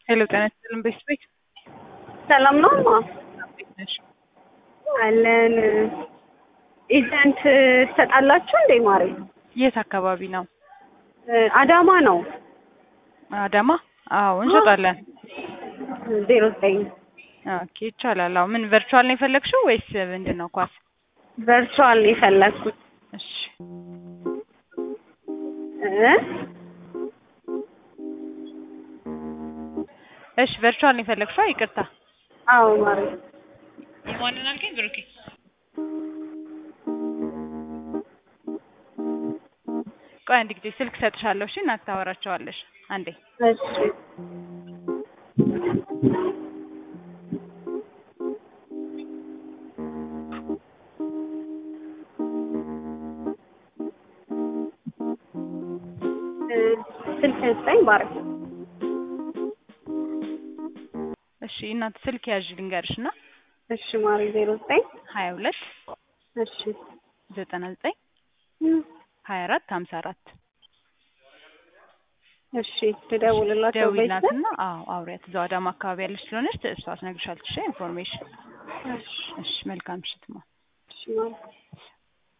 ሄሎ ጤና ይስጥልን ቤት ሰላም ነው ማ ቤት ነሽ? አለን ኢቨንት ትሰጣላችሁ እንዴ ማሪ? የት አካባቢ ነው? አዳማ ነው። አዳማ? አዎ እንሰጣለን። 09 ኦኬ ይቻላል። አዎ ምን ቨርቹዋል ነው የፈለግሽው ወይስ ምንድነው? ኳስ ቨርቹዋል ነው የፈለኩት። እሺ እሺ ቨርቹዋል ነው የፈለግሽው? ይቅርታ። አዎ ማሪ። የማንን አልከኝ? ብሩኬ ቆይ አንድ ጊዜ ስልክ ሰጥሻለሁ። እሺ እናት ታወራቸዋለሽ። አንዴ እሺ ስልክ ሰጠኝ ማሪ። እሺ እናት ስልክ ያዥ ልንገርሽና። እሺ ማሪ 09 22 እሺ 99 24 54 እሺ ትደውልላችሁ ደውይላትና አዎ አውሪያት። እዛው አዳማ አካባቢ ያለች ስለሆነች እሷ ትነግርሻለች ኢንፎርሜሽን። እሺ እሺ መልካም ምሽት ማ እሺ ማሪ።